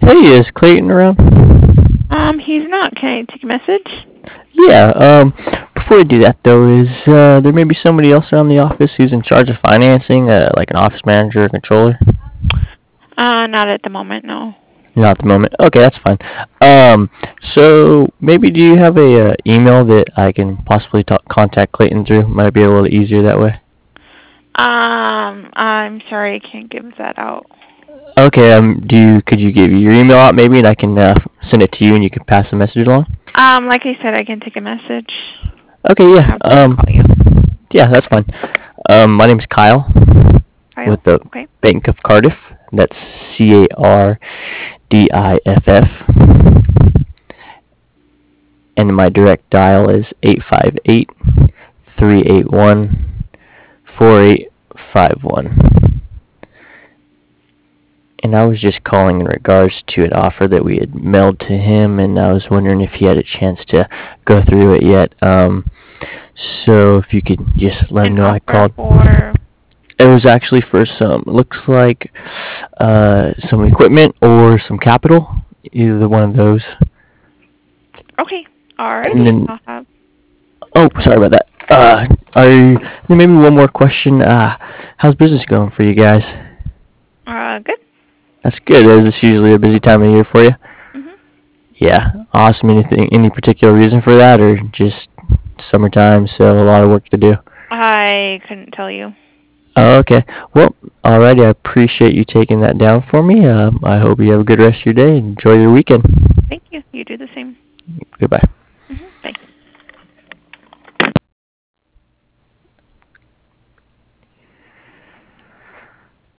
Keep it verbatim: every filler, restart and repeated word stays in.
Hey, is Clayton around? Um, he's not. Can I take a message? Yeah, um, before we do that though, is uh, there maybe somebody else around the office who's in charge of financing, uh, like an office manager or controller? Uh, not at the moment, no. Not at the moment. Okay, that's fine. Um, so maybe do you have a uh, email that I can possibly talk, contact Clayton through? Might be a little easier that way. Um, I'm sorry, I can't give that out. Okay, um, do you could you give your email out maybe, and I can uh, send it to you, and you can pass the message along? Um, like I said, I can take a message. Okay, yeah. Have someone Um, call you. yeah, that's fine. Um, my name's Kyle Kyle? with the Okay. Bank of Cardiff. That's C A R D I F F. And my direct dial is eight five eight, three eight one, four eight five one. And I was just calling in regards to an offer that we had mailed to him, and I was wondering if he had a chance to go through it yet. Um, so if you could just let him An know I offer called. for... It was actually for some, looks like uh, some equipment or some capital, either one of those. Okay, And alrighty. then, I'll have... oh, Go ahead. sorry about that. Uh, are you, then maybe one more question. Uh, how's business going for you guys? Uh, good? That's good. Is this usually a busy time of year for you? Mm-hmm. Yeah, awesome. Anything, any particular reason for that, or just summertime, so a lot of work to do? I couldn't tell you. Oh, okay. Well, alrighty. I appreciate you taking that down for me. Um, I hope you have a good rest of your day. Enjoy your weekend. Thank you. You do the same. Goodbye. Mm-hmm. Bye.